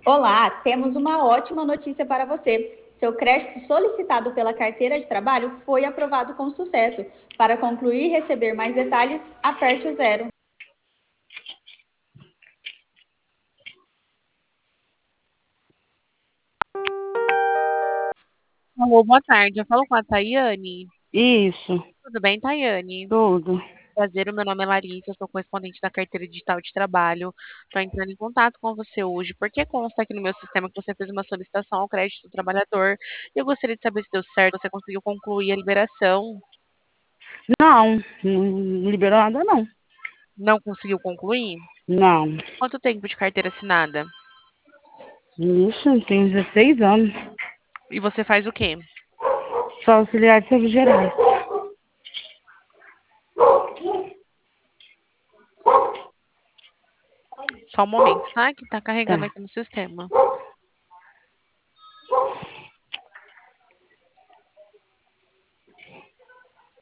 Olá, temos uma ótima notícia para você. Seu crédito solicitado pela carteira de trabalho foi aprovado com sucesso. Para concluir e receber mais detalhes, aperte o zero. Alô, boa tarde. Eu falo com a Tayane. Isso, Tudo bem, Tayane? tudo. Prazer, o meu nome é Larissa, eu sou correspondente da carteira digital de trabalho. Estou entrando em contato com você hoje, porque consta aqui no meu sistema que você fez uma solicitação ao crédito do trabalhador. Eu gostaria de saber se deu certo, você conseguiu concluir a liberação. Não, não liberou nada, não. Não conseguiu concluir? Não. Quanto tempo de carteira assinada? Isso, eu tenho 16 anos. E você faz o quê? Sou auxiliar de serviços gerais. Só um momento, tá? Que tá Tá. carregando aqui no sistema.